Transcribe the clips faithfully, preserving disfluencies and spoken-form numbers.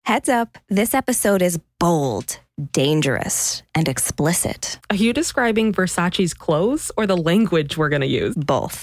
Heads up, this episode is bold, dangerous, and explicit. Are you describing Versace's clothes or the language we're going to use? Both.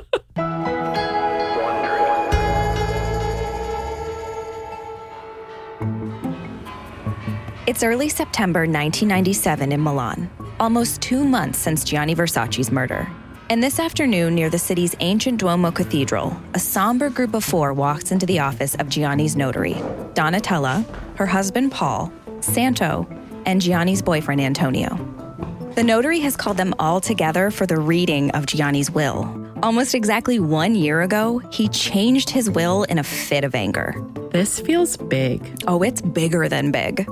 It's early September nineteen ninety-seven in Milan, almost two months since Gianni Versace's murder. And this afternoon, near the city's ancient Duomo Cathedral, a somber group of four walks into the office of Gianni's notary: Donatella, her husband Paul, Santo, and Gianni's boyfriend Antonio. The notary has called them all together for the reading of Gianni's will. Almost exactly one year ago, he changed his will in a fit of anger. This feels big. Oh, it's bigger than big.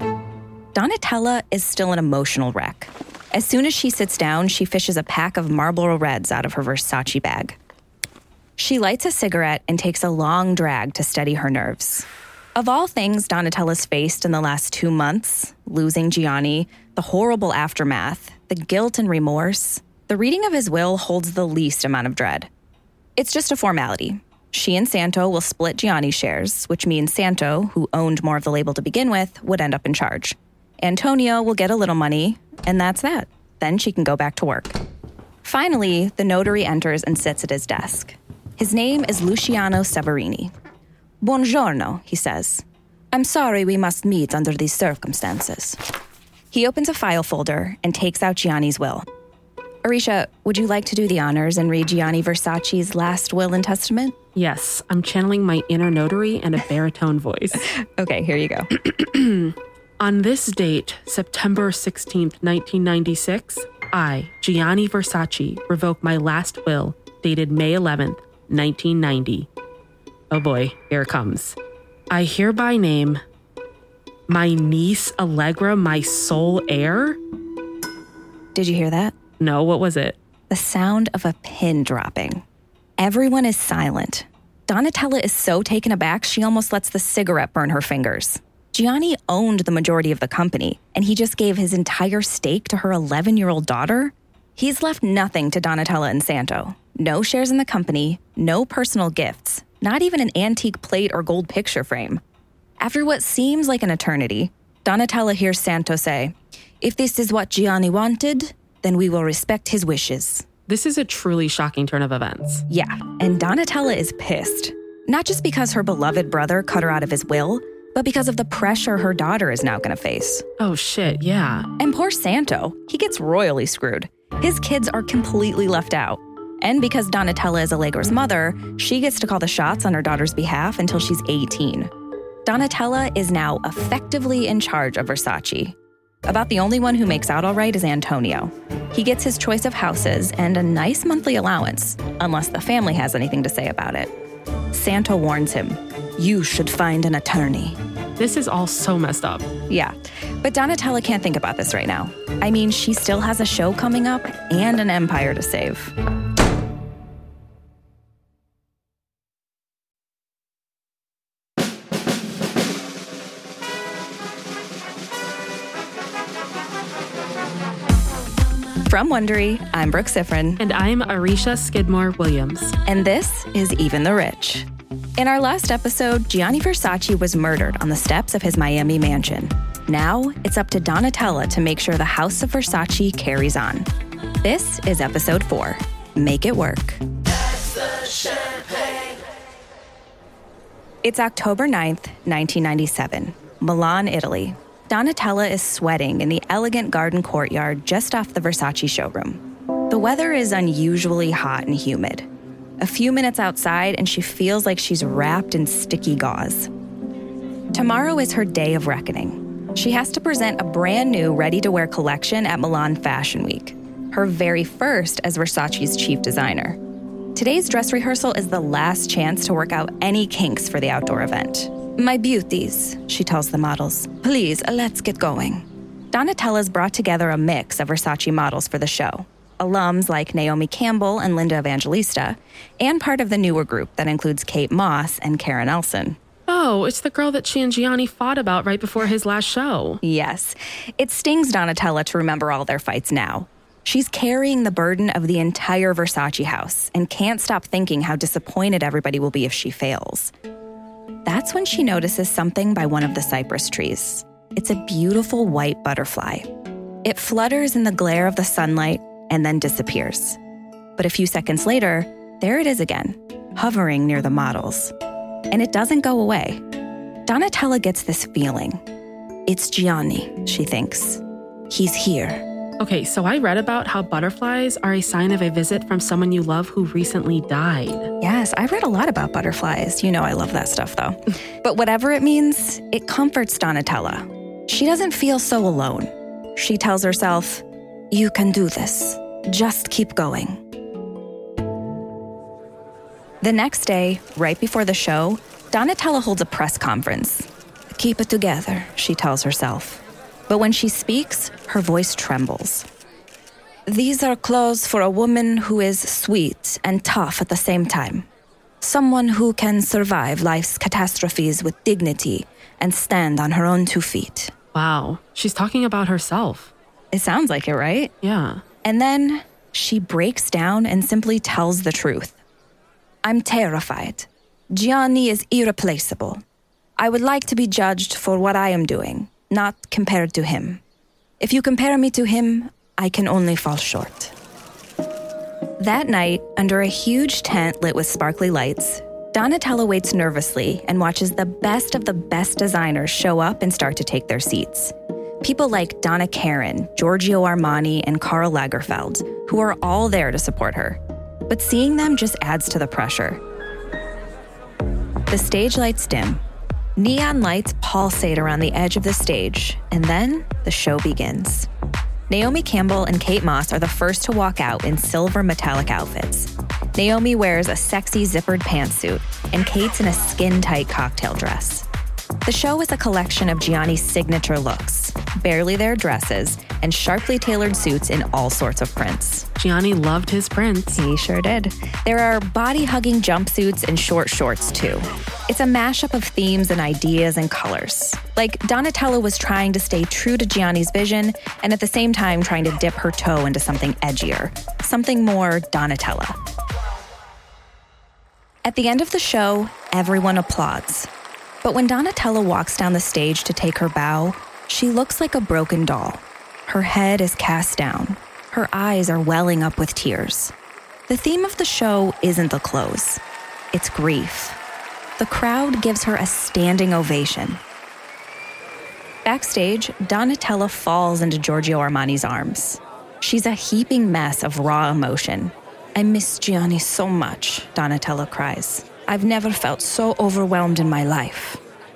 Donatella is still an emotional wreck. As soon as she sits down, she fishes a pack of Marlboro Reds out of her Versace bag. She lights a cigarette and takes a long drag to steady her nerves. Of all things Donatella's faced in the last two months, losing Gianni, the horrible aftermath, the guilt and remorse, the reading of his will holds the least amount of dread. It's just a formality. She and Santo will split Gianni's shares, which means Santo, who owned more of the label to begin with, would end up in charge. Antonio will get a little money, and that's that. Then she can go back to work. Finally, the notary enters and sits at his desk. His name is Luciano Severini. Buongiorno, he says. I'm sorry we must meet under these circumstances. He opens a file folder and takes out Gianni's will. Arisha, would you like to do the honors and read Gianni Versace's last will and testament? Yes, I'm channeling my inner notary and a baritone voice. Okay, here you go. On this date, September sixteenth, nineteen ninety-six, I, Gianni Versace, revoke my last will, dated May eleventh, nineteen ninety. Oh boy, here it comes. I hereby name my niece Allegra my sole heir. Did you hear that? No, what was it? The sound of a pin dropping. Everyone is silent. Donatella is so taken aback, she almost lets the cigarette burn her fingers. Gianni owned the majority of the company, and he just gave his entire stake to her eleven-year-old daughter? He's left nothing to Donatella and Santo. No shares in the company, no personal gifts, not even an antique plate or gold picture frame. After what seems like an eternity, Donatella hears Santo say, "If this is what Gianni wanted, then we will respect his wishes." This is a truly shocking turn of events. Yeah, and Donatella is pissed. Not just because her beloved brother cut her out of his will, but because of the pressure her daughter is now going to face. Oh shit, yeah. And poor Santo, he gets royally screwed. His kids are completely left out. And because Donatella is Allegra's mother, she gets to call the shots on her daughter's behalf until she's eighteen. Donatella is now effectively in charge of Versace. About the only one who makes out all right is Antonio. He gets his choice of houses and a nice monthly allowance, unless the family has anything to say about it. Santo warns him, "You should find an attorney." This is all so messed up. Yeah, but Donatella can't think about this right now. I mean, she still has a show coming up and an empire to save. From Wondery, I'm Brooke Sifrin. And I'm Arisha Skidmore Williams. And this is Even the Rich. In our last episode, Gianni Versace was murdered on the steps of his Miami mansion. Now, it's up to Donatella to make sure the House of Versace carries on. This is episode four, Make It Work. That's the champagne. It's October ninth, nineteen ninety-seven, Milan, Italy. Donatella is sweating in the elegant garden courtyard just off the Versace showroom. The weather is unusually hot and humid. A few minutes outside and she feels like she's wrapped in sticky gauze. Tomorrow is her day of reckoning. She has to present a brand new ready-to-wear collection at Milan Fashion Week, her very first as Versace's chief designer. Today's dress rehearsal is the last chance to work out any kinks for the outdoor event. "My beauties," she tells the models, "please, let's get going." Donatella's brought together a mix of Versace models for the show. Alums like Naomi Campbell and Linda Evangelista, and part of the newer group that includes Kate Moss and Karen Elson. Oh, it's the girl that she and Gianni fought about right before his last show. Yes. It stings Donatella to remember all their fights now. She's carrying the burden of the entire Versace house and can't stop thinking how disappointed everybody will be if she fails. That's when she notices something by one of the cypress trees. It's a beautiful white butterfly. It flutters in the glare of the sunlight and then disappears. But a few seconds later, there it is again, hovering near the models. And it doesn't go away. Donatella gets this feeling. It's Gianni, she thinks. He's here. Okay, so I read about how butterflies are a sign of a visit from someone you love who recently died. Yes, I read a lot about butterflies. You know I love that stuff, though. But whatever it means, it comforts Donatella. She doesn't feel so alone. She tells herself, you can do this. Just keep going. The next day, right before the show, Donatella holds a press conference. Keep it together, she tells herself. But when she speaks, her voice trembles. These are clothes for a woman who is sweet and tough at the same time. Someone who can survive life's catastrophes with dignity and stand on her own two feet. Wow, she's talking about herself. It sounds like it, right? Yeah. And then she breaks down and simply tells the truth. I'm terrified. Gianni is irreplaceable. I would like to be judged for what I am doing, not compared to him. If you compare me to him, I can only fall short. That night, under a huge tent lit with sparkly lights, Donatella waits nervously and watches the best of the best designers show up and start to take their seats. People like Donna Karan, Giorgio Armani, and Karl Lagerfeld, who are all there to support her. But seeing them just adds to the pressure. The stage lights dim. Neon lights pulsate around the edge of the stage, and then the show begins. Naomi Campbell and Kate Moss are the first to walk out in silver metallic outfits. Naomi wears a sexy zippered pantsuit, and Kate's in a skin-tight cocktail dress. The show is a collection of Gianni's signature looks, barely there dresses, and sharply tailored suits in all sorts of prints. Gianni loved his prints. He sure did. There are body-hugging jumpsuits and short shorts, too. It's a mashup of themes and ideas and colors. Like, Donatella was trying to stay true to Gianni's vision and at the same time trying to dip her toe into something edgier, something more Donatella. At the end of the show, everyone applauds. But when Donatella walks down the stage to take her bow, she looks like a broken doll. Her head is cast down. Her eyes are welling up with tears. The theme of the show isn't the clothes. It's grief. The crowd gives her a standing ovation. Backstage, Donatella falls into Giorgio Armani's arms. She's a heaping mess of raw emotion. I miss Gianni so much, Donatella cries. I've never felt so overwhelmed in my life.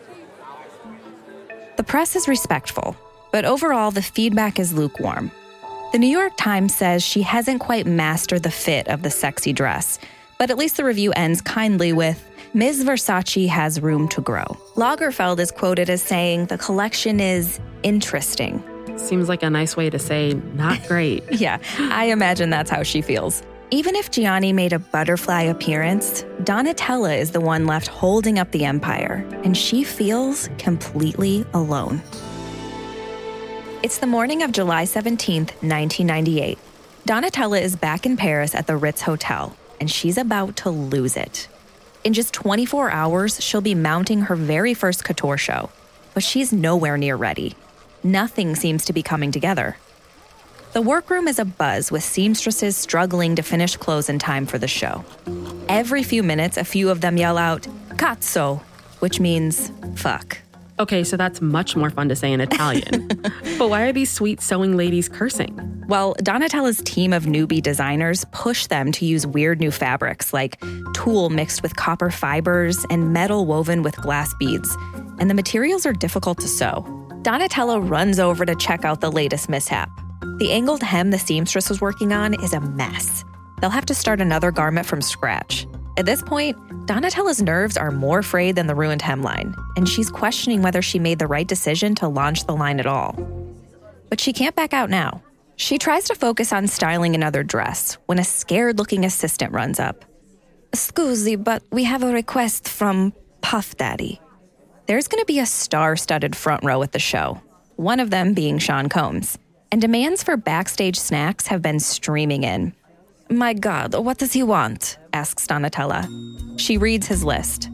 The press is respectful, but overall the feedback is lukewarm. The New York Times says she hasn't quite mastered the fit of the sexy dress, but at least the review ends kindly with, Miz Versace has room to grow. Lagerfeld is quoted as saying the collection is interesting. Seems like a nice way to say not great. Yeah, I imagine that's how she feels. Even if Gianni made a butterfly appearance, Donatella is the one left holding up the empire, and she feels completely alone. It's the morning of July seventeenth, nineteen ninety-eight. Donatella is back in Paris at the Ritz Hotel, and she's about to lose it. In just twenty-four hours, she'll be mounting her very first couture show, but she's nowhere near ready. Nothing seems to be coming together. The workroom is abuzz with seamstresses struggling to finish clothes in time for the show. Every few minutes, a few of them yell out, "Cazzo," which means fuck. Okay, so that's much more fun to say in Italian. But why are these sweet sewing ladies cursing? Well, Donatella's team of newbie designers push them to use weird new fabrics like tulle mixed with copper fibers and metal woven with glass beads, and the materials are difficult to sew. Donatella runs over to check out the latest mishap. The angled hem the seamstress was working on is a mess. They'll have to start another garment from scratch. At this point, Donatella's nerves are more frayed than the ruined hemline, and she's questioning whether she made the right decision to launch the line at all. But she can't back out now. She tries to focus on styling another dress when a scared-looking assistant runs up. "Scusi, but we have a request from Puff Daddy." There's going to be a star-studded front row at the show, one of them being Sean Combs, and demands for backstage snacks have been streaming in. "My God, what does he want?" asks Donatella. She reads his list.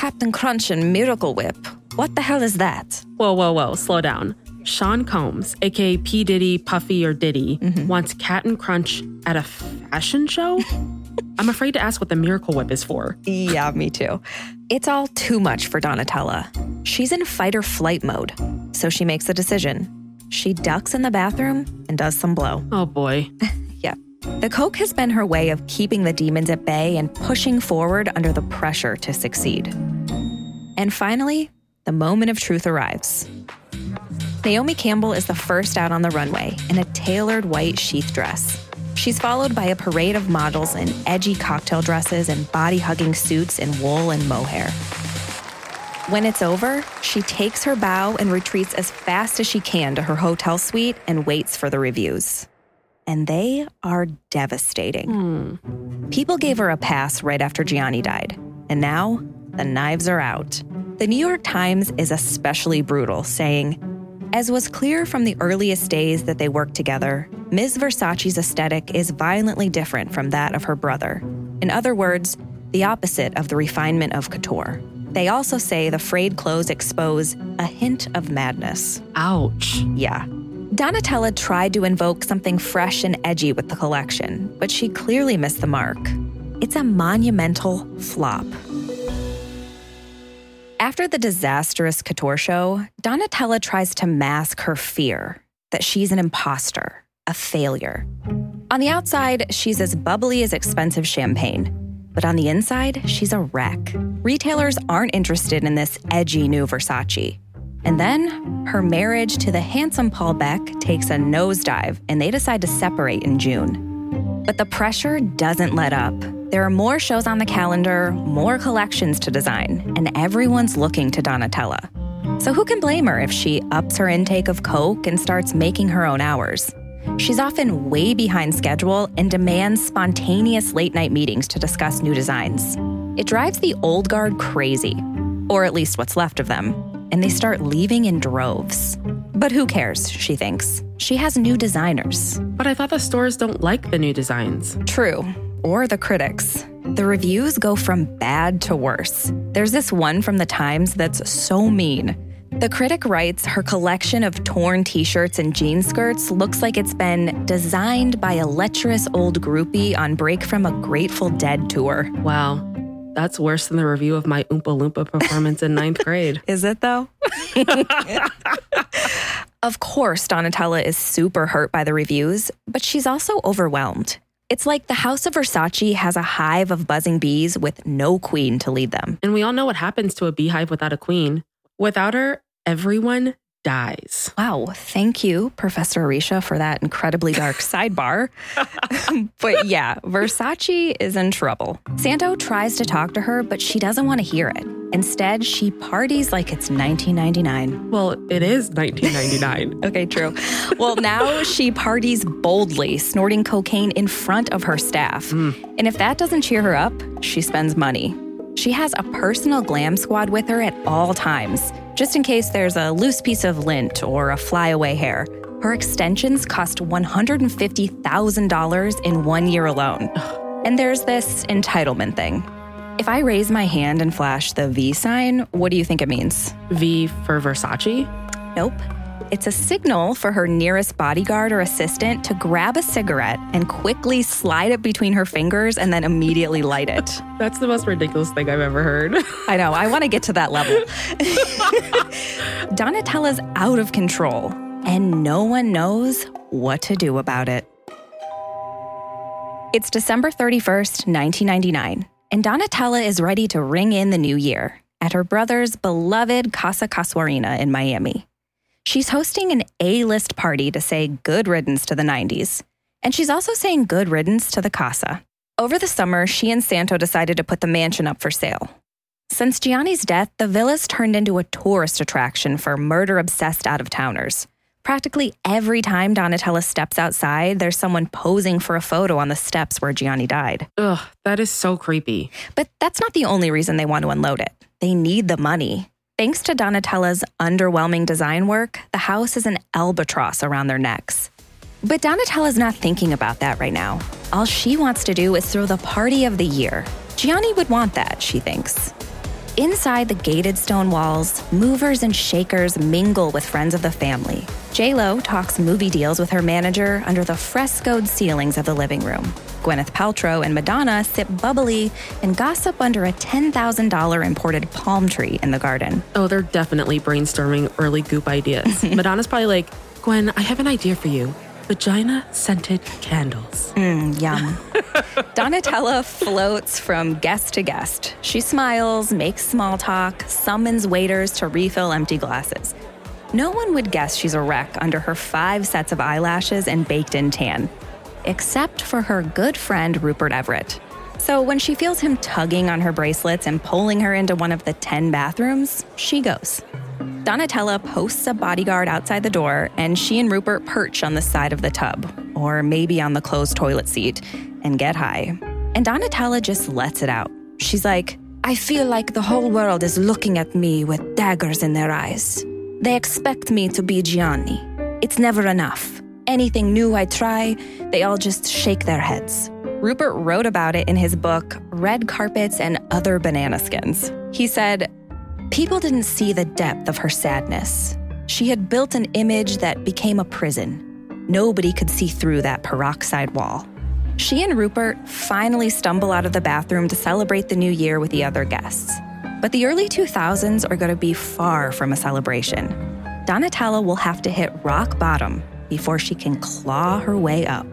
Captain Crunch and Miracle Whip. What the hell is that? Whoa, whoa, whoa, slow down. Sean Combs, a k a. P. Diddy, Puffy, or Diddy, mm-hmm. wants Captain Crunch at a fashion show? I'm afraid to ask what the Miracle Whip is for. Yeah, me too. It's all too much for Donatella. She's in fight or flight mode, so she makes a decision. She ducks in the bathroom and does some blow. Oh, boy. Yeah. The coke has been her way of keeping the demons at bay and pushing forward under the pressure to succeed. And finally, the moment of truth arrives. Naomi Campbell is the first out on the runway in a tailored white sheath dress. She's followed by a parade of models in edgy cocktail dresses and body-hugging suits in wool and mohair. When it's over, she takes her bow and retreats as fast as she can to her hotel suite and waits for the reviews. And they are devastating. Hmm. People gave her a pass right after Gianni died, and now the knives are out. The New York Times is especially brutal, saying, as was clear from the earliest days that they worked together, Miz Versace's aesthetic is violently different from that of her brother. In other words, the opposite of the refinement of couture. They also say the frayed clothes expose a hint of madness. Ouch. Yeah. Donatella tried to invoke something fresh and edgy with the collection, but she clearly missed the mark. It's a monumental flop. After the disastrous couture show, Donatella tries to mask her fear that she's an imposter, a failure. On the outside, she's as bubbly as expensive champagne. But on the inside, she's a wreck. Retailers aren't interested in this edgy new Versace. And then, her marriage to the handsome Paul Beck takes a nosedive, and they decide to separate in June. But the pressure doesn't let up. There are more shows on the calendar, more collections to design, and everyone's looking to Donatella. So who can blame her if she ups her intake of coke and starts making her own hours? She's often way behind schedule and demands spontaneous late-night meetings to discuss new designs. It drives the old guard crazy, or at least what's left of them, and they start leaving in droves. But who cares, she thinks. She has new designers. But I thought the stores don't like the new designs. True. Or the critics. The reviews go from bad to worse. There's this one from the Times that's so mean. The critic writes her collection of torn t-shirts and jean skirts looks like it's been designed by a lecherous old groupie on break from a Grateful Dead tour. Wow. That's worse than the review of my Oompa Loompa performance in ninth grade. Is it, though? Of course, Donatella is super hurt by the reviews, but she's also overwhelmed. It's like the House of Versace has a hive of buzzing bees with no queen to lead them. And we all know what happens to a beehive without a queen. Without her, everyone dies. Wow. Thank you, Professor Arisha, for that incredibly dark sidebar. But yeah, Versace is in trouble. Santo tries to talk to her, but she doesn't want to hear it. Instead, she parties like it's nineteen ninety-nine. Well, it is nineteen ninety-nine. Okay, true. Well, now she parties boldly, snorting cocaine in front of her staff. Mm. And if that doesn't cheer her up, she spends money. She has a personal glam squad with her at all times, just in case there's a loose piece of lint or a flyaway hair. Her extensions cost one hundred fifty thousand dollars in one year alone. And there's this entitlement thing. If I raise my hand and flash the V sign, what do you think it means? V for Versace? Nope. It's a signal for her nearest bodyguard or assistant to grab a cigarette and quickly slide it between her fingers and then immediately light it. That's the most ridiculous thing I've ever heard. I know. I want to get to that level. Donatella's out of control, and no one knows what to do about it. It's December thirty-first, nineteen ninety-nine, and Donatella is ready to ring in the new year at her brother's beloved Casa Casuarina in Miami. She's hosting an A-list party to say good riddance to the nineties. And she's also saying good riddance to the Casa. Over the summer, she and Santo decided to put the mansion up for sale. Since Gianni's death, the villa's turned into a tourist attraction for murder-obsessed out-of-towners. Practically every time Donatella steps outside, there's someone posing for a photo on the steps where Gianni died. Ugh, that is so creepy. But that's not the only reason they want to unload it. They need the money. Thanks to Donatella's underwhelming design work, the house is an albatross around their necks. But Donatella's not thinking about that right now. All she wants to do is throw the party of the year. Gianni would want that, she thinks. Inside the gated stone walls, movers and shakers mingle with friends of the family. J-Lo talks movie deals with her manager under the frescoed ceilings of the living room. Gwyneth Paltrow and Madonna sip bubbly and gossip under a ten thousand dollars imported palm tree in the garden. Oh, they're definitely brainstorming early goop ideas. Madonna's probably like, Gwen, I have an idea for you. Vagina-scented candles. Mmm, yum. Donatella floats from guest to guest. She smiles, makes small talk, summons waiters to refill empty glasses. No one would guess she's a wreck under her five sets of eyelashes and baked-in tan, except for her good friend Rupert Everett. So when she feels him tugging on her bracelets and pulling her into one of the ten bathrooms, she goes. Donatella posts a bodyguard outside the door, and she and Rupert perch on the side of the tub, or maybe on the closed toilet seat, and get high. And Donatella just lets it out. She's like, I feel like the whole world is looking at me with daggers in their eyes. They expect me to be Gianni. It's never enough. Anything new I try, they all just shake their heads. Rupert wrote about it in his book, Red Carpets and Other Banana Skins. He said, people didn't see the depth of her sadness. She had built an image that became a prison. Nobody could see through that peroxide wall. She and Rupert finally stumble out of the bathroom to celebrate the new year with the other guests. But the early two thousands are going to be far from a celebration. Donatella will have to hit rock bottom before she can claw her way up.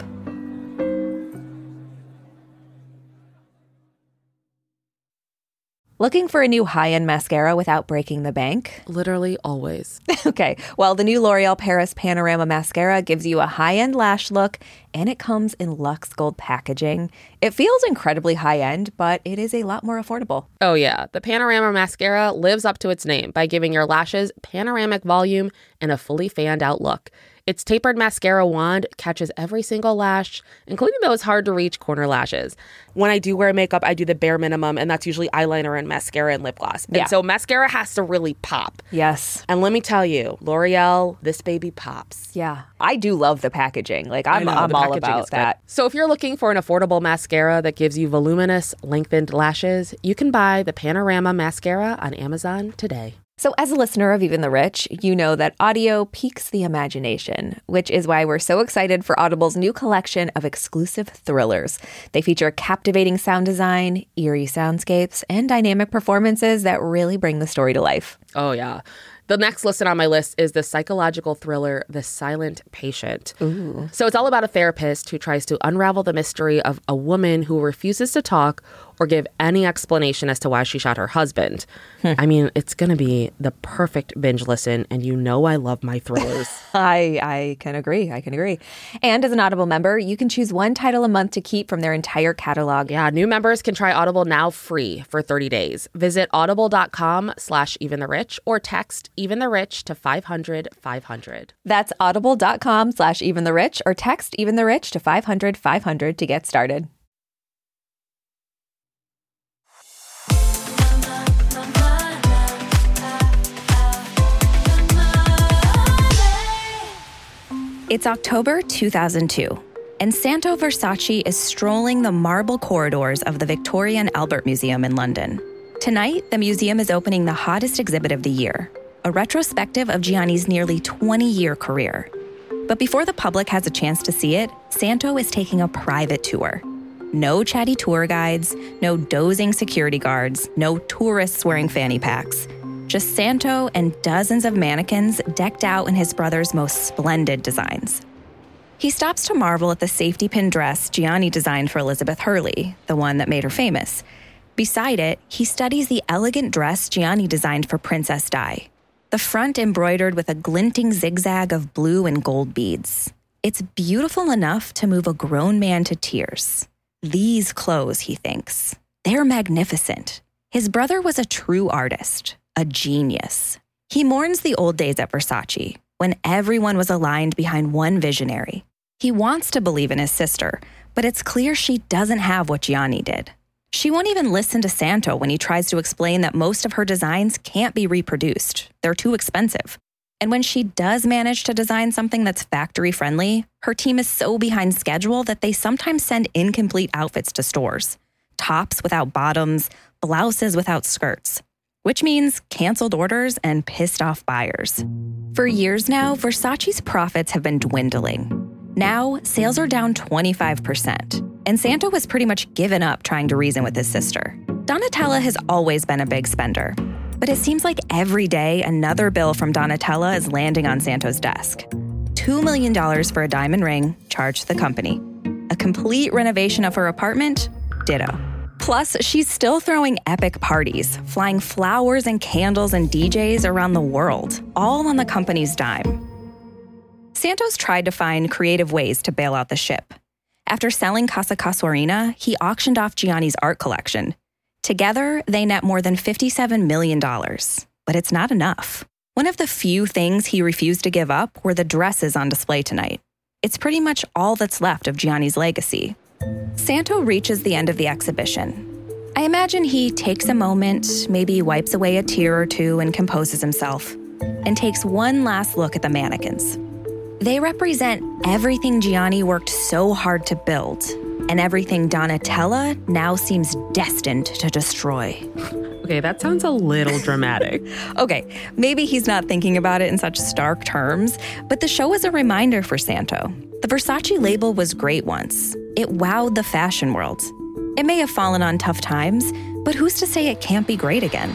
Looking for a new high-end mascara without breaking the bank? Literally always. Okay, well, the new L'Oreal Paris Panorama Mascara gives you a high-end lash look, and it comes in luxe gold packaging. It feels incredibly high-end, but it is a lot more affordable. Oh yeah, the Panorama Mascara lives up to its name by giving your lashes panoramic volume and a fully fanned-out look. Its tapered mascara wand catches every single lash, including those hard-to-reach corner lashes. When I do wear makeup, I do the bare minimum, and that's usually eyeliner and mascara and lip gloss. And yeah. so mascara has to really pop. Yes. And let me tell you, L'Oreal, this baby pops. Yeah. I do love the packaging. Like, I'm, know, I'm all about that. So if you're looking for an affordable mascara that gives you voluminous, lengthened lashes, you can buy the Panorama Mascara on Amazon today. So as a listener of Even the Rich, you know that audio piques the imagination, which is why we're so excited for Audible's new collection of exclusive thrillers. They feature captivating sound design, eerie soundscapes, and dynamic performances that really bring the story to life. Oh, yeah. The next listed on my list is the psychological thriller, The Silent Patient. Ooh. So it's all about a therapist who tries to unravel the mystery of a woman who refuses to talk or give any explanation as to why she shot her husband. Hmm. I mean, it's going to be the perfect binge listen, and you know I love my thrillers. I I can agree. I can agree. And as an Audible member, you can choose one title a month to keep from their entire catalog. Yeah, new members can try Audible now free for thirty days. Visit audible.com slash even the rich or text even the rich to five hundred five hundred. That's audible.com slash even the rich or text even the rich to five hundred five hundred to get started. It's October two thousand two, and Santo Versace is strolling the marble corridors of the Victoria and Albert Museum in London. Tonight, the museum is opening the hottest exhibit of the year, a retrospective of Gianni's nearly twenty-year career. But before the public has a chance to see it, Santo is taking a private tour. No chatty tour guides, no dozing security guards, no tourists wearing fanny packs. Just Santo and dozens of mannequins decked out in his brother's most splendid designs. He stops to marvel at the safety pin dress Gianni designed for Elizabeth Hurley, the one that made her famous. Beside it, he studies the elegant dress Gianni designed for Princess Di, the front embroidered with a glinting zigzag of blue and gold beads. It's beautiful enough to move a grown man to tears. These clothes, he thinks, they're magnificent. His brother was a true artist. A genius. He mourns the old days at Versace, when everyone was aligned behind one visionary. He wants to believe in his sister, but it's clear she doesn't have what Gianni did. She won't even listen to Santo when he tries to explain that most of her designs can't be reproduced. They're too expensive. And when she does manage to design something that's factory-friendly, her team is so behind schedule that they sometimes send incomplete outfits to stores. Tops without bottoms, blouses without skirts. which means canceled orders and pissed off buyers. For years now, Versace's profits have been dwindling. Now, sales are down twenty-five percent, and Santo has pretty much given up trying to reason with his sister. Donatella has always been a big spender, but it seems like every day another bill from Donatella is landing on Santo's desk. two million dollars for a diamond ring, charged the company. A complete renovation of her apartment, ditto. Plus, she's still throwing epic parties, flying flowers and candles and D Js around the world, all on the company's dime. Santos tried to find creative ways to bail out the ship. After selling Casa Casuarina, he auctioned off Gianni's art collection. Together, they net more than fifty-seven million dollars. But it's not enough. One of the few things he refused to give up were the dresses on display tonight. It's pretty much all that's left of Gianni's legacy. Santo reaches the end of the exhibition. I imagine he takes a moment, maybe wipes away a tear or two and composes himself, and takes one last look at the mannequins. They represent everything Gianni worked so hard to build, and everything Donatella now seems destined to destroy. Okay, that sounds a little dramatic. Okay, maybe he's not thinking about it in such stark terms, but the show is a reminder for Santo. The Versace label was great once. It wowed the fashion world. It may have fallen on tough times, but who's to say it can't be great again?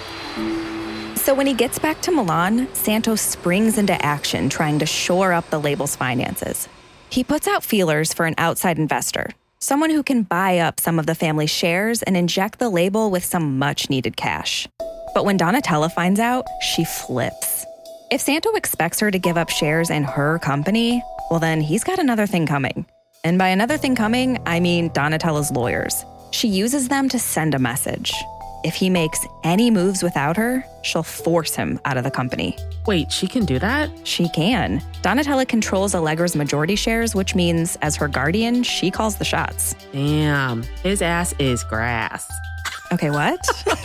So when he gets back to Milan, Santos springs into action trying to shore up the label's finances. He puts out feelers for an outside investor, someone who can buy up some of the family's shares and inject the label with some much-needed cash. But when Donatella finds out, she flips. If Santo expects her to give up shares in her company, well then he's got another thing coming. And by another thing coming, I mean Donatella's lawyers. She uses them to send a message. If he makes any moves without her, she'll force him out of the company. Wait, she can do that? She can. Donatella controls Allegra's majority shares, which means, as her guardian, she calls the shots. Damn, his ass is grass. Okay, what?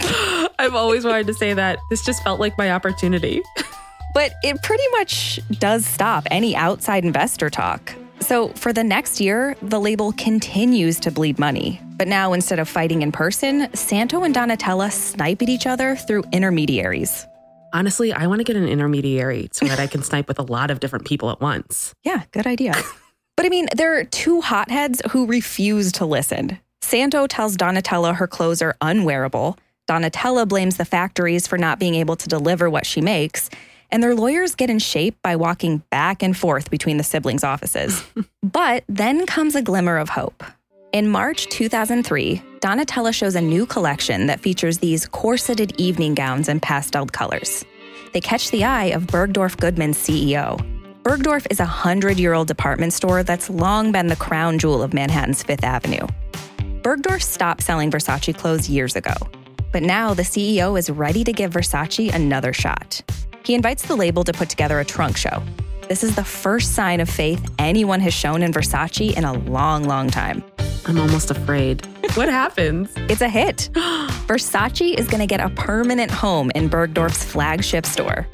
I've always wanted to say that. This just felt like my opportunity. But it pretty much does stop any outside investor talk. So for the next year, the label continues to bleed money. But now, instead of fighting in person, Santo and Donatella snipe at each other through intermediaries. Honestly, I want to get an intermediary so that I can snipe with a lot of different people at once. Yeah, good idea. But I mean, there are two hotheads who refuse to listen. Santo tells Donatella her clothes are unwearable. Donatella blames the factories for not being able to deliver what she makes. And their lawyers get in shape by walking back and forth between the siblings' offices. But then comes a glimmer of hope. In March two thousand three, Donatella shows a new collection that features these corseted evening gowns in pastel colors. They catch the eye of Bergdorf Goodman's C E O. Bergdorf is a hundred-year-old department store that's long been the crown jewel of Manhattan's Fifth Avenue. Bergdorf stopped selling Versace clothes years ago. But now the C E O is ready to give Versace another shot. He invites the label to put together a trunk show. This is the first sign of faith anyone has shown in Versace in a long, long time. I'm almost afraid. What happens? It's a hit. Versace is going to get a permanent home in Bergdorf's flagship store.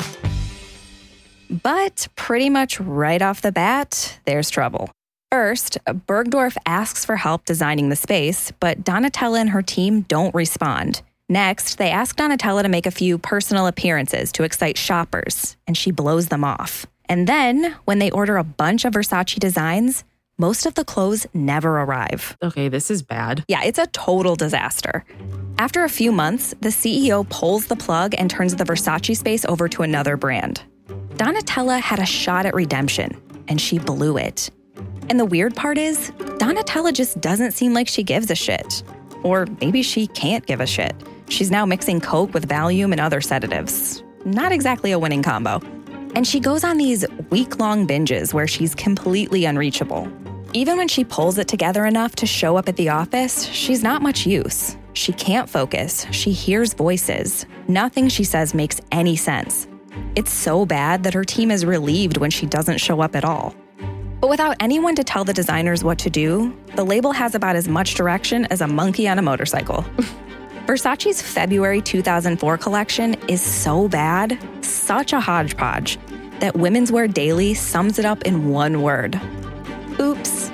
But pretty much right off the bat, there's trouble. First, Bergdorf asks for help designing the space, but Donatella and her team don't respond. Next, they ask Donatella to make a few personal appearances to excite shoppers, and she blows them off. And then, when they order a bunch of Versace designs, most of the clothes never arrive. Okay, this is bad. Yeah, it's a total disaster. After a few months, the C E O pulls the plug and turns the Versace space over to another brand. Donatella had a shot at redemption, and she blew it. And the weird part is, Donatella just doesn't seem like she gives a shit. Or maybe she can't give a shit. She's now mixing coke with Valium and other sedatives. Not exactly a winning combo. And she goes on these week-long binges where she's completely unreachable. Even when she pulls it together enough to show up at the office, she's not much use. She can't focus. She hears voices. Nothing she says makes any sense. It's so bad that her team is relieved when she doesn't show up at all. But without anyone to tell the designers what to do, the label has about as much direction as a monkey on a motorcycle. Versace's February two thousand four collection is so bad, such a hodgepodge, that Women's Wear Daily sums it up in one word. Oops.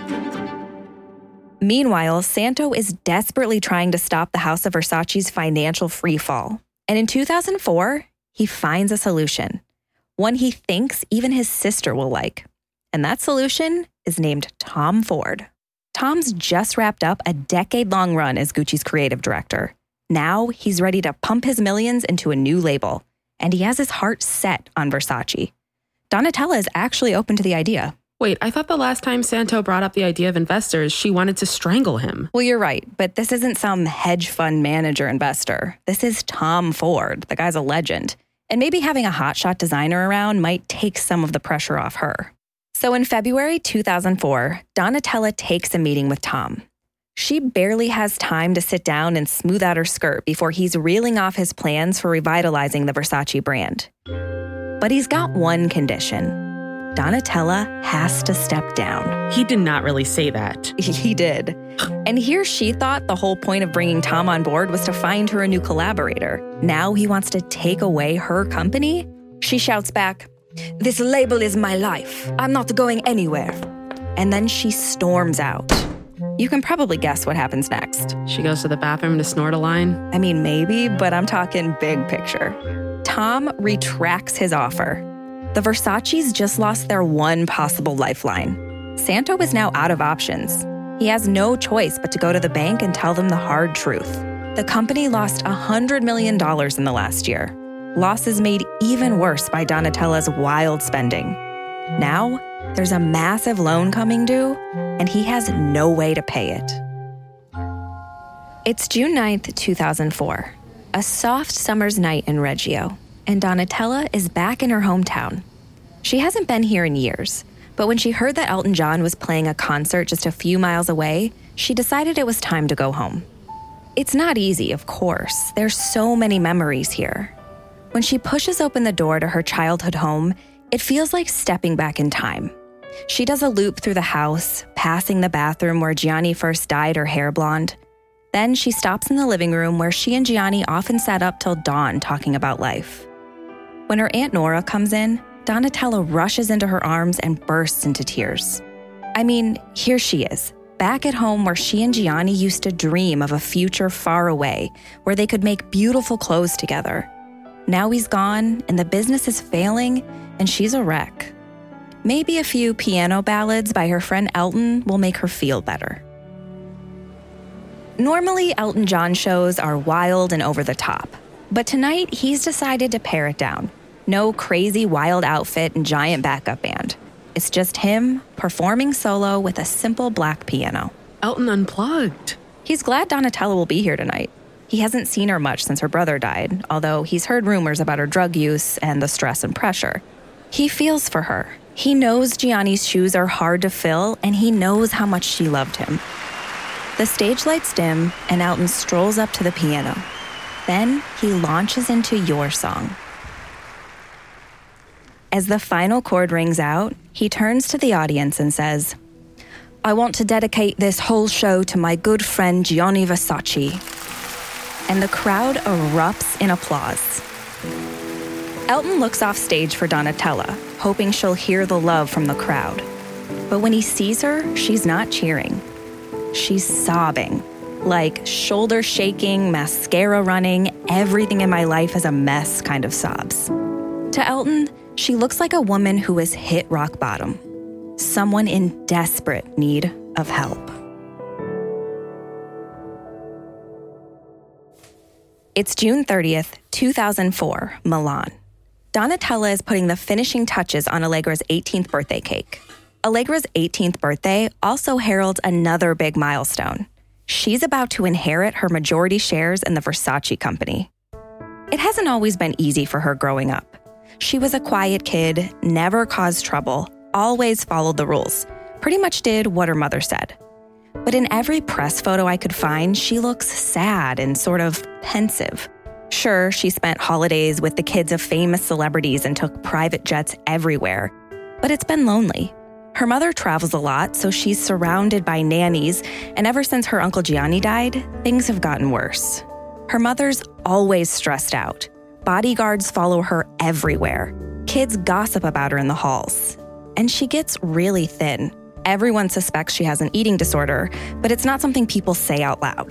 Meanwhile, Santo is desperately trying to stop the House of Versace's financial freefall. And in two thousand four, he finds a solution, one he thinks even his sister will like. And that solution is named Tom Ford. Tom's just wrapped up a decade-long run as Gucci's creative director. Now he's ready to pump his millions into a new label, and he has his heart set on Versace. Donatella is actually open to the idea. Wait, I thought the last time Santo brought up the idea of investors, she wanted to strangle him. Well, you're right, but this isn't some hedge fund manager investor. This is Tom Ford. The guy's a legend. And maybe having a hotshot designer around might take some of the pressure off her. So in February two thousand four, Donatella takes a meeting with Tom. She barely has time to sit down and smooth out her skirt before he's reeling off his plans for revitalizing the Versace brand. But he's got one condition. Donatella has to step down. He did not really say that. He did. And here she thought the whole point of bringing Tom on board was to find her a new collaborator. Now he wants to take away her company? She shouts back, "This label is my life. I'm not going anywhere." And then she storms out. You can probably guess what happens next. She goes to the bathroom to snort a line? I mean, maybe, but I'm talking big picture. Tom retracts his offer. The Versace's just lost their one possible lifeline. Santo is now out of options. He has no choice but to go to the bank and tell them the hard truth. The company lost one hundred million dollars in the last year. Losses made even worse by Donatella's wild spending. Now, there's a massive loan coming due, and he has no way to pay it. It's June ninth, two thousand four, a soft summer's night in Reggio, and Donatella is back in her hometown. She hasn't been here in years, but when she heard that Elton John was playing a concert just a few miles away, she decided it was time to go home. It's not easy, of course. There's so many memories here. When she pushes open the door to her childhood home, it feels like stepping back in time. She does a loop through the house, passing the bathroom where Gianni first dyed her hair blonde. Then she stops in the living room where she and Gianni often sat up till dawn talking about life. When her Aunt Nora comes in, Donatella rushes into her arms and bursts into tears. I mean, here she is, back at home where she and Gianni used to dream of a future far away, where they could make beautiful clothes together. Now he's gone, and the business is failing, and she's a wreck. Maybe a few piano ballads by her friend Elton will make her feel better. Normally, Elton John shows are wild and over the top, but tonight he's decided to pare it down. No crazy wild outfit and giant backup band. It's just him performing solo with a simple black piano. Elton unplugged. He's glad Donatella will be here tonight. He hasn't seen her much since her brother died, although he's heard rumors about her drug use and the stress and pressure. He feels for her. He knows Gianni's shoes are hard to fill, and he knows how much she loved him. The stage lights dim, and Elton strolls up to the piano. Then he launches into Your Song. As the final chord rings out, he turns to the audience and says, "I want to dedicate this whole show to my good friend Gianni Versace." And the crowd erupts in applause. Elton looks off stage for Donatella, hoping she'll hear the love from the crowd. But when he sees her, she's not cheering. She's sobbing, like shoulder shaking, mascara running, everything in my life is a mess kind of sobs. To Elton, she looks like a woman who has hit rock bottom, someone in desperate need of help. It's June thirtieth, two thousand four, Milan. Donatella is putting the finishing touches on Allegra's eighteenth birthday cake. Allegra's eighteenth birthday also heralds another big milestone. She's about to inherit her majority shares in the Versace company. It hasn't always been easy for her growing up. She was a quiet kid, never caused trouble, always followed the rules, pretty much did what her mother said. But in every press photo I could find, she looks sad and sort of pensive. Sure, she spent holidays with the kids of famous celebrities and took private jets everywhere, but it's been lonely. Her mother travels a lot, so she's surrounded by nannies, and ever since her Uncle Gianni died, things have gotten worse. Her mother's always stressed out. Bodyguards follow her everywhere. Kids gossip about her in the halls. And she gets really thin. Everyone suspects she has an eating disorder, but it's not something people say out loud,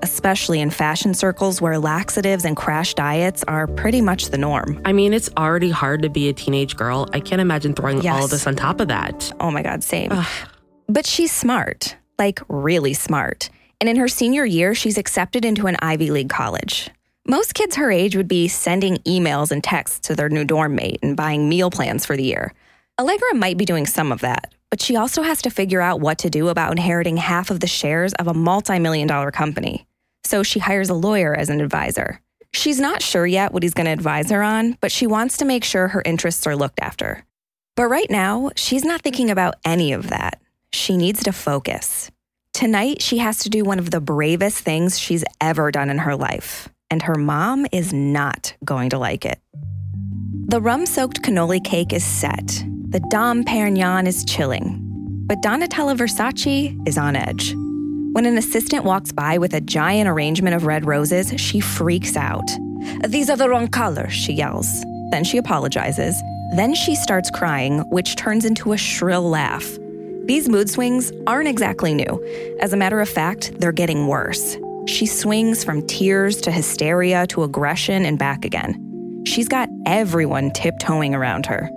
especially in fashion circles where laxatives and crash diets are pretty much the norm. I mean, it's already hard to be a teenage girl. I can't imagine throwing Yes. all of this on top of that. Oh my God, same. Ugh. But she's smart, like really smart. And in her senior year, she's accepted into an Ivy League college. Most kids her age would be sending emails and texts to their new dorm mate and buying meal plans for the year. Allegra might be doing some of that, but she also has to figure out what to do about inheriting half of the shares of a multi-million dollar company. So she hires a lawyer as an advisor. She's not sure yet what he's going to advise her on, but she wants to make sure her interests are looked after. But right now, she's not thinking about any of that. She needs to focus. Tonight, she has to do one of the bravest things she's ever done in her life, and her mom is not going to like it. The rum-soaked cannoli cake is set. The Dom Perignon is chilling. But Donatella Versace is on edge. When an assistant walks by with a giant arrangement of red roses, she freaks out. "These are the wrong color," she yells. Then she apologizes. Then she starts crying, which turns into a shrill laugh. These mood swings aren't exactly new. As a matter of fact, they're getting worse. She swings from tears to hysteria to aggression and back again. She's got everyone tiptoeing around her.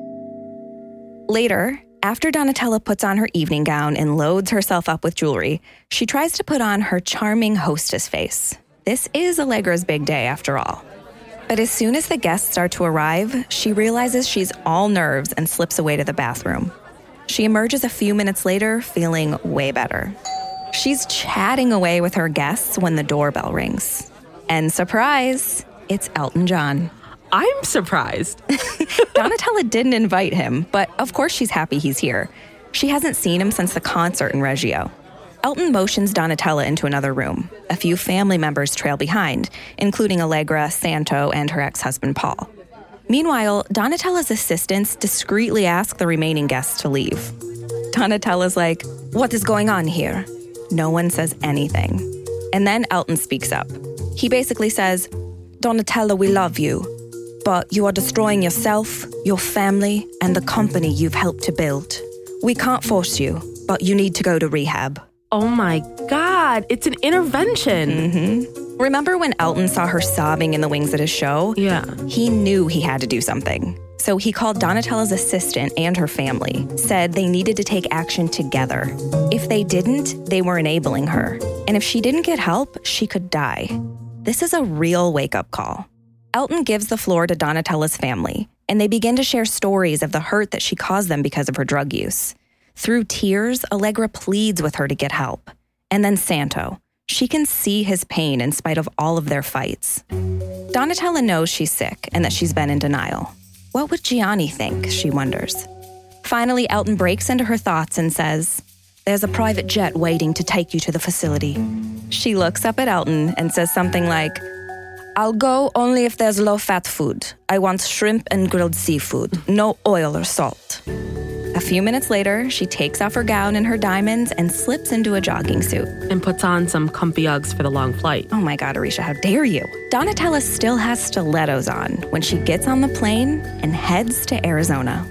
Later, after Donatella puts on her evening gown and loads herself up with jewelry, she tries to put on her charming hostess face. This is Allegra's big day, after all. But as soon as the guests start to arrive, she realizes she's all nerves and slips away to the bathroom. She emerges a few minutes later, feeling way better. She's chatting away with her guests when the doorbell rings. And surprise, it's Elton John. I'm surprised. Donatella didn't invite him, but of course she's happy he's here. She hasn't seen him since the concert in Reggio. Elton motions Donatella into another room. A few family members trail behind, including Allegra, Santo, and her ex-husband Paul. Meanwhile, Donatella's assistants discreetly ask the remaining guests to leave. Donatella's like, "What is going on here?" No one says anything. And then Elton speaks up. He basically says, "Donatella, we love you, but you are destroying yourself, your family, and the company you've helped to build. We can't force you, but you need to go to rehab." Oh my God, it's an intervention. Mm-hmm. Remember when Elton saw her sobbing in the wings at his show? Yeah. He knew he had to do something. So he called Donatella's assistant and her family, said they needed to take action together. If they didn't, they were enabling her. And if she didn't get help, she could die. This is a real wake-up call. Elton gives the floor to Donatella's family, and they begin to share stories of the hurt that she caused them because of her drug use. Through tears, Allegra pleads with her to get help. And then Santo. She can see his pain in spite of all of their fights. Donatella knows she's sick and that she's been in denial. What would Gianni think, she wonders. Finally, Elton breaks into her thoughts and says, "There's a private jet waiting to take you to the facility." She looks up at Elton and says something like, "I'll go only if there's low-fat food. I want shrimp and grilled seafood, no oil or salt." A few minutes later, she takes off her gown and her diamonds and slips into a jogging suit. And puts on some comfy Uggs for the long flight. Oh my God, Arisha, how dare you? Donatella still has stilettos on when she gets on the plane and heads to Arizona.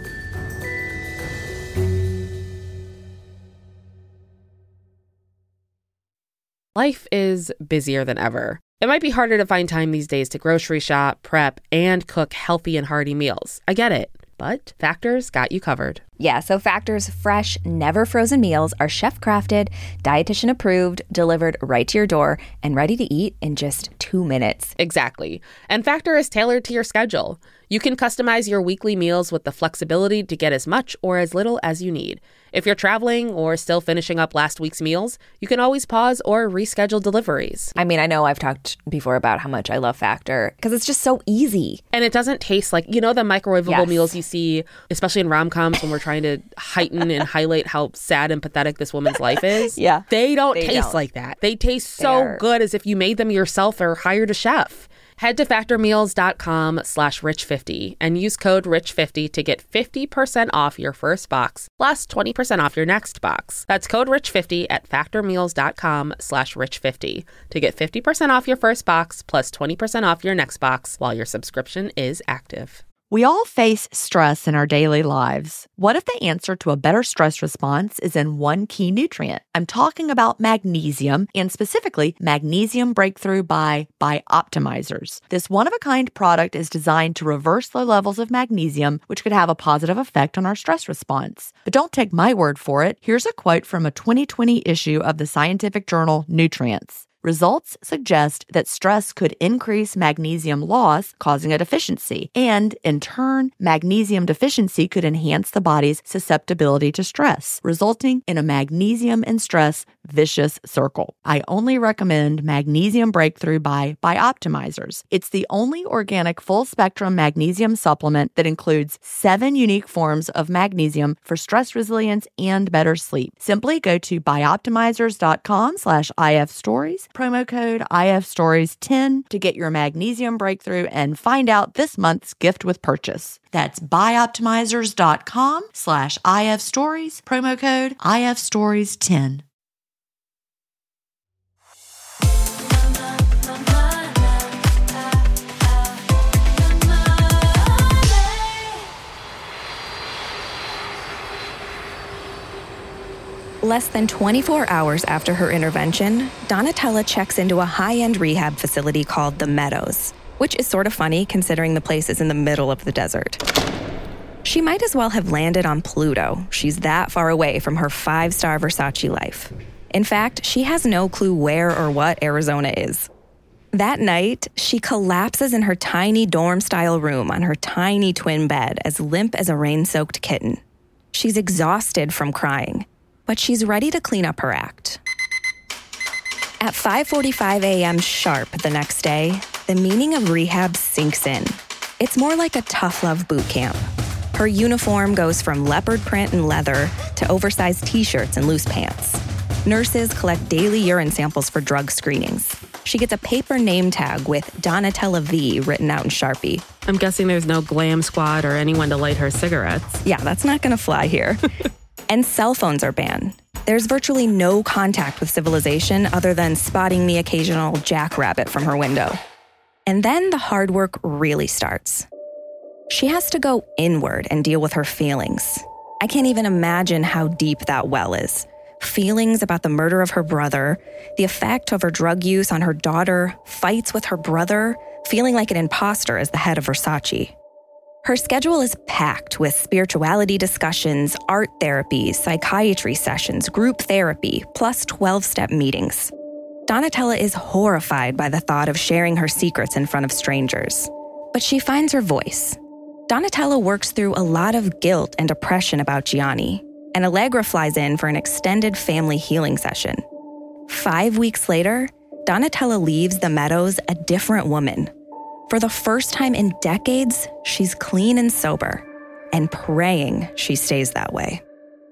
Life is busier than ever. It might be harder to find time these days to grocery shop, prep, and cook healthy and hearty meals. I get it. But Factor's got you covered. Yeah, so Factor's fresh, never frozen meals are chef-crafted, dietitian approved, delivered right to your door, and ready to eat in just two minutes. Exactly. And Factor is tailored to your schedule. You can customize your weekly meals with the flexibility to get as much or as little as you need. If you're traveling or still finishing up last week's meals, you can always pause or reschedule deliveries. I mean, I know I've talked before about how much I love Factor because it's just so easy. And it doesn't taste like, you know, the microwavable Yes. meals you see, especially in rom-coms when we're trying to heighten and highlight how sad and pathetic this woman's life is. Yeah. They don't They taste don't. like that. They taste so They're- good as if you made them yourself or hired a chef. Head to factormeals.com slash rich50 and use code rich fifty to get fifty percent off your first box plus twenty percent off your next box. That's code rich fifty at factormeals.com slash rich50 to get fifty percent off your first box plus twenty percent off your next box while your subscription is active. We all face stress in our daily lives. What if the answer to a better stress response is in one key nutrient? I'm talking about magnesium, and specifically Magnesium Breakthrough by Bioptimizers. This one-of-a-kind product is designed to reverse low levels of magnesium, which could have a positive effect on our stress response. But don't take my word for it. Here's a quote from a twenty twenty issue of the scientific journal Nutrients. Results suggest that stress could increase magnesium loss, causing a deficiency, and in turn, magnesium deficiency could enhance the body's susceptibility to stress, resulting in a magnesium and stress vicious circle. I only recommend Magnesium Breakthrough by Bioptimizers. It's the only organic full-spectrum magnesium supplement that includes seven unique forms of magnesium for stress resilience and better sleep. Simply go to bioptimizers.com slash ifstories, promo code I F Stories ten to get your Magnesium Breakthrough and find out this month's gift with purchase. That's bioptimizers.com slash ifstories, promo code I F Stories ten. Less than twenty-four hours after her intervention, Donatella checks into a high-end rehab facility called The Meadows, which is sort of funny considering the place is in the middle of the desert. She might as well have landed on Pluto. She's that far away from her five-star Versace life. In fact, she has no clue where or what Arizona is. That night, she collapses in her tiny dorm-style room on her tiny twin bed, as limp as a rain-soaked kitten. She's exhausted from crying, but she's ready to clean up her act. At five forty-five a.m. sharp the next day, the meaning of rehab sinks in. It's more like a tough love boot camp. Her uniform goes from leopard print and leather to oversized t-shirts and loose pants. Nurses collect daily urine samples for drug screenings. She gets a paper name tag with Donatella V written out in Sharpie. I'm guessing there's no glam squad or anyone to light her cigarettes. Yeah, that's not gonna fly here. And cell phones are banned. There's virtually no contact with civilization other than spotting the occasional jackrabbit from her window. And then the hard work really starts. She has to go inward and deal with her feelings. I can't even imagine how deep that well is. Feelings about the murder of her brother, the effect of her drug use on her daughter, fights with her brother, feeling like an imposter as the head of Versace. Her schedule is packed with spirituality discussions, art therapies, psychiatry sessions, group therapy, plus twelve-step meetings. Donatella is horrified by the thought of sharing her secrets in front of strangers. But she finds her voice. Donatella works through a lot of guilt and depression about Gianni, and Allegra flies in for an extended family healing session. Five weeks later, Donatella leaves the Meadows a different woman. For the first time in decades, she's clean and sober, and praying she stays that way.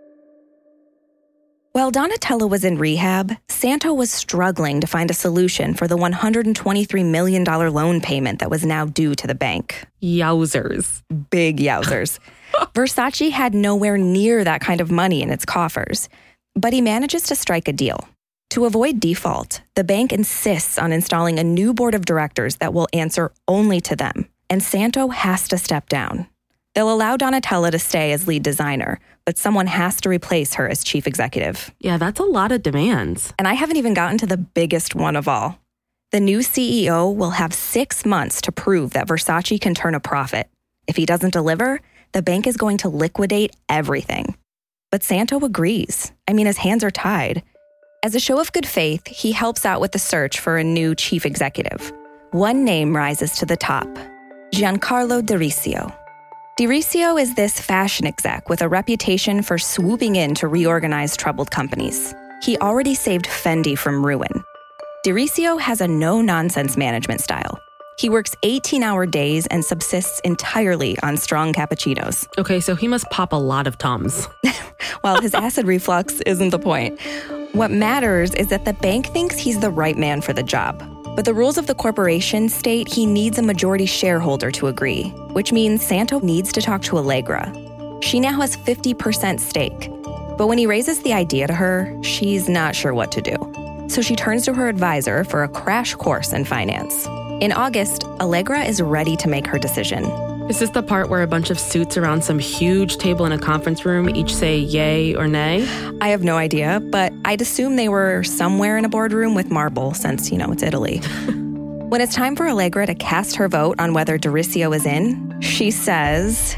While Donatella was in rehab, Santo was struggling to find a solution for the one hundred twenty-three million dollars loan payment that was now due to the bank. Yowzers. Big yowzers. Versace had nowhere near that kind of money in its coffers, but he manages to strike a deal. To avoid default, the bank insists on installing a new board of directors that will answer only to them, and Santo has to step down. They'll allow Donatella to stay as lead designer, but someone has to replace her as chief executive. Yeah, that's a lot of demands. And I haven't even gotten to the biggest one of all. The new C E O will have six months to prove that Versace can turn a profit. If he doesn't deliver, the bank is going to liquidate everything. But Santo agrees. I mean, his hands are tied. As a show of good faith, he helps out with the search for a new chief executive. One name rises to the top: Giancarlo DiRiccio. DiRiccio is this fashion exec with a reputation for swooping in to reorganize troubled companies. He already saved Fendi from ruin. DiRiccio has a no-nonsense management style. He works eighteen-hour days and subsists entirely on strong cappuccinos. Okay, so he must pop a lot of Tums. Well, his acid reflux isn't the point. What matters is that the bank thinks he's the right man for the job. But the rules of the corporation state he needs a majority shareholder to agree, which means Santo needs to talk to Allegra. She now has fifty percent stake. But when he raises the idea to her, she's not sure what to do. So she turns to her advisor for a crash course in finance. In August, Allegra is ready to make her decision. Is this the part where a bunch of suits around some huge table in a conference room each say yay or nay? I have no idea, but I'd assume they were somewhere in a boardroom with marble since, you know, it's Italy. When it's time for Allegra to cast her vote on whether Dorisio is in, she says...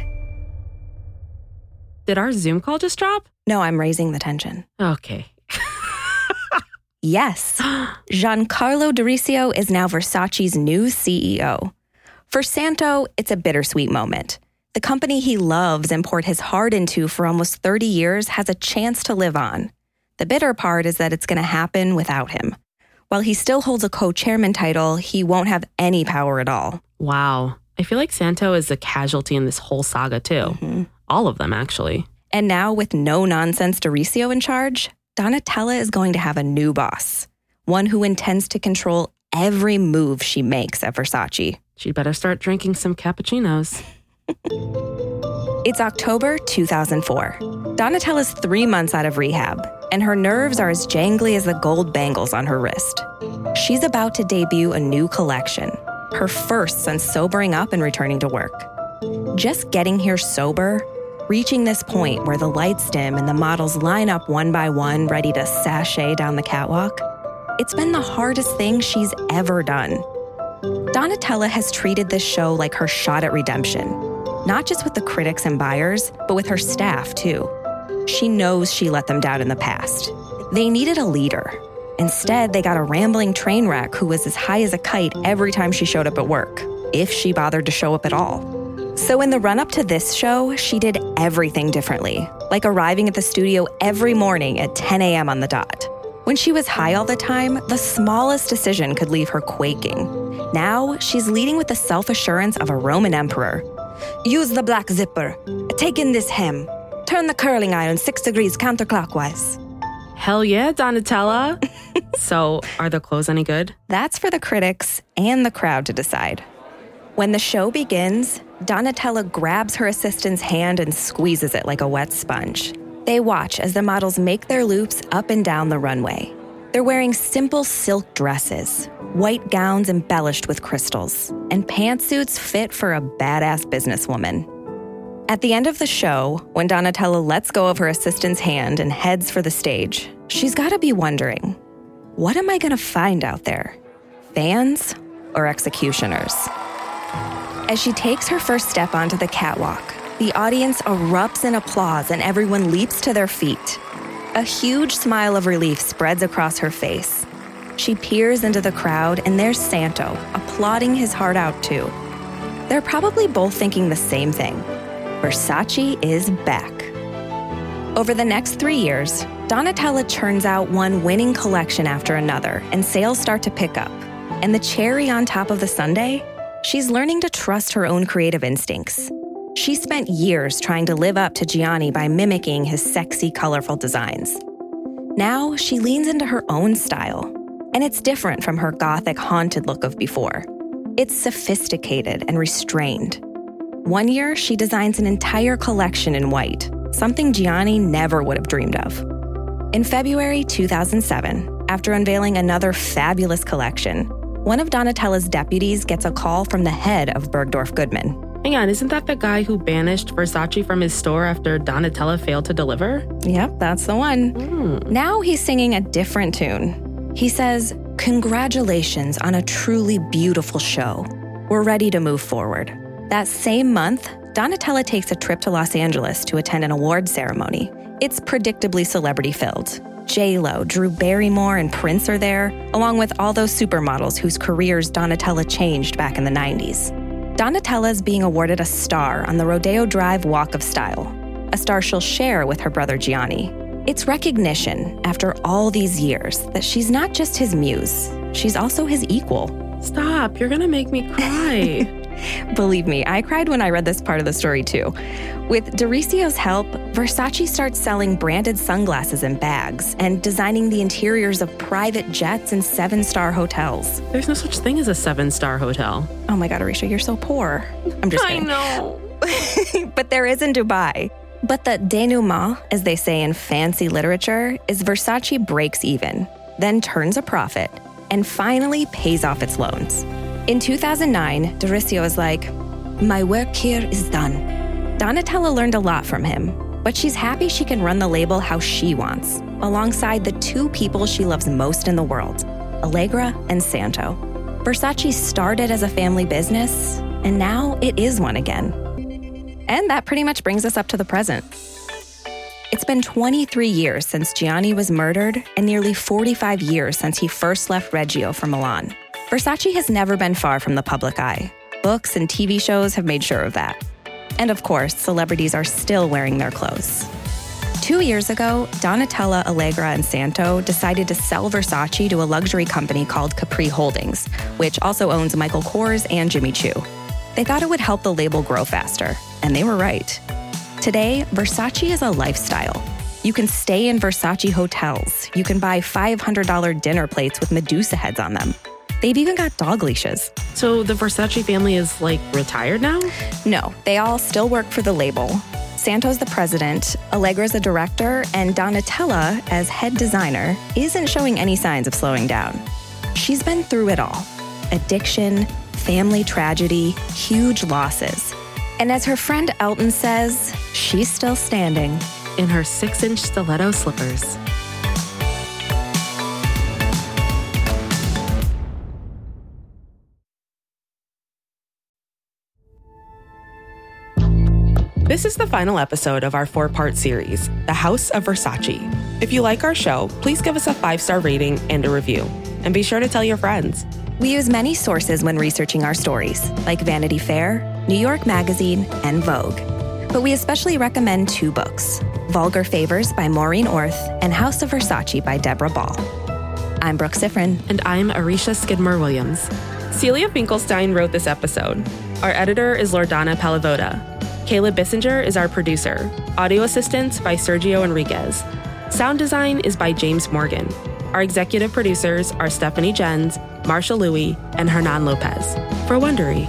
Did our Zoom call just drop? No, I'm raising the tension. Okay. Yes. Giancarlo Dorisio is now Versace's new C E O. For Santo, it's a bittersweet moment. The company he loves and poured his heart into for almost thirty years has a chance to live on. The bitter part is that it's going to happen without him. While he still holds a co-chairman title, he won't have any power at all. Wow. I feel like Santo is a casualty in this whole saga, too. Mm-hmm. All of them, actually. And now, with no-nonsense Dorisio in charge, Donatella is going to have a new boss, one who intends to control every move she makes at Versace. She'd better start drinking some cappuccinos. It's October two thousand four. Donatella's three months out of rehab, and her nerves are as jangly as the gold bangles on her wrist. She's about to debut a new collection, her first since sobering up and returning to work. Just getting here sober, reaching this point where the lights dim and the models line up one by one ready to sashay down the catwalk, it's been the hardest thing she's ever done. Donatella has treated this show like her shot at redemption, not just with the critics and buyers, but with her staff, too. She knows she let them down in the past. They needed a leader. Instead, they got a rambling train wreck who was as high as a kite every time she showed up at work, if she bothered to show up at all. So in the run-up to this show, she did everything differently, like arriving at the studio every morning at ten a.m. on the dot. When she was high all the time, the smallest decision could leave her quaking. Now, she's leading with the self-assurance of a Roman emperor. Use the black zipper. Take in this hem. Turn the curling iron six degrees counterclockwise. Hell yeah, Donatella. So, are the clothes any good? That's for the critics and the crowd to decide. When the show begins, Donatella grabs her assistant's hand and squeezes it like a wet sponge. They watch as the models make their loops up and down the runway. They're wearing simple silk dresses, white gowns embellished with crystals, and pantsuits fit for a badass businesswoman. At the end of the show, when Donatella lets go of her assistant's hand and heads for the stage, she's got to be wondering, what am I going to find out there? Fans or executioners? As she takes her first step onto the catwalk, the audience erupts in applause and everyone leaps to their feet. A huge smile of relief spreads across her face. She peers into the crowd, and there's Santo, applauding his heart out too. They're probably both thinking the same thing. Versace is back. Over the next three years, Donatella churns out one winning collection after another, and sales start to pick up. And the cherry on top of the sundae? She's learning to trust her own creative instincts. She spent years trying to live up to Gianni by mimicking his sexy, colorful designs. Now, she leans into her own style, and it's different from her gothic, haunted look of before. It's sophisticated and restrained. One year, she designs an entire collection in white, something Gianni never would have dreamed of. In February two thousand seven, after unveiling another fabulous collection, one of Donatella's deputies gets a call from the head of Bergdorf Goodman. Hang on, isn't that the guy who banished Versace from his store after Donatella failed to deliver? Yep, that's the one. Mm. Now he's singing a different tune. He says, "Congratulations on a truly beautiful show. We're ready to move forward." That same month, Donatella takes a trip to Los Angeles to attend an awards ceremony. It's predictably celebrity-filled. J-Lo, Drew Barrymore, and Prince are there, along with all those supermodels whose careers Donatella changed back in the nineties. Donatella's being awarded a star on the Rodeo Drive Walk of Style, a star she'll share with her brother Gianni. It's recognition, after all these years, that she's not just his muse, she's also his equal. Stop, you're gonna make me cry. Believe me, I cried when I read this part of the story too. With Dorisio's help, Versace starts selling branded sunglasses and bags and designing the interiors of private jets and seven-star hotels. There's no such thing as a seven-star hotel. Oh my God, Arisha, you're so poor. I'm just kidding. I know. But there is in Dubai. But the denouement, as they say in fancy literature, is Versace breaks even, then turns a profit, and finally pays off its loans. In two thousand nine, Dorisio is like, "My work here is done." Donatella learned a lot from him, but she's happy she can run the label how she wants, alongside the two people she loves most in the world, Allegra and Santo. Versace started as a family business, and now it is one again. And that pretty much brings us up to the present. It's been twenty-three years since Gianni was murdered and nearly forty-five years since he first left Reggio for Milan. Versace has never been far from the public eye. Books and T V shows have made sure of that. And of course, celebrities are still wearing their clothes. Two years ago, Donatella, Allegra, and Santo decided to sell Versace to a luxury company called Capri Holdings, which also owns Michael Kors and Jimmy Choo. They thought it would help the label grow faster, and they were right. Today, Versace is a lifestyle. You can stay in Versace hotels. You can buy five hundred dollars dinner plates with Medusa heads on them. They've even got dog leashes. So the Versace family is, like, retired now? No, they all still work for the label. Santo's the president, Allegra's a director, and Donatella, as head designer, isn't showing any signs of slowing down. She's been through it all. Addiction, family tragedy, huge losses. And as her friend Elton says, she's still standing. In her six-inch stiletto slippers. This is the final episode of our four-part series, The House of Versace. If you like our show, please give us a five-star rating and a review. And be sure to tell your friends. We use many sources when researching our stories, like Vanity Fair, New York Magazine, and Vogue. But we especially recommend two books, Vulgar Favors by Maureen Orth and House of Versace by Deborah Ball. I'm Brooke Sifrin. And I'm Arisha Skidmore-Williams. Celia Finkelstein wrote this episode. Our editor is Lordana Palavoda. Caleb Bissinger is our producer. Audio assistance by Sergio Enriquez. Sound design is by James Morgan. Our executive producers are Stephanie Jens, Marsha Louie, and Hernan Lopez. For Wondery.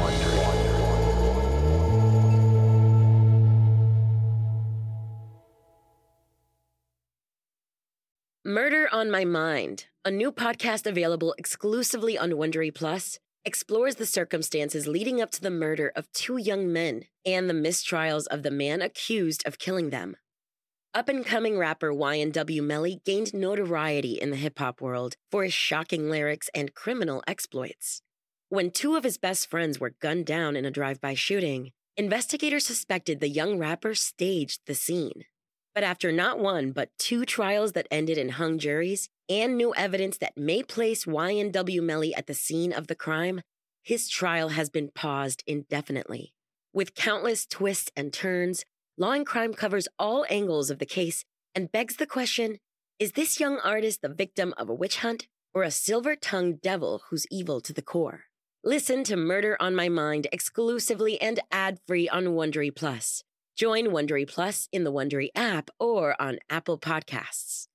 Murder on My Mind, a new podcast available exclusively on Wondery Plus, explores the circumstances leading up to the murder of two young men and the mistrials of the man accused of killing them. Up-and-coming rapper Y N W Melly gained notoriety in the hip-hop world for his shocking lyrics and criminal exploits. When two of his best friends were gunned down in a drive-by shooting, investigators suspected the young rapper staged the scene. But after not one but two trials that ended in hung juries and new evidence that may place Y N W Melly at the scene of the crime, his trial has been paused indefinitely. With countless twists and turns, Law and Crime covers all angles of the case and begs the question, is this young artist the victim of a witch hunt or a silver-tongued devil who's evil to the core? Listen to Murder on My Mind exclusively and ad-free on Wondery Plus. Join Wondery Plus in the Wondery app or on Apple Podcasts.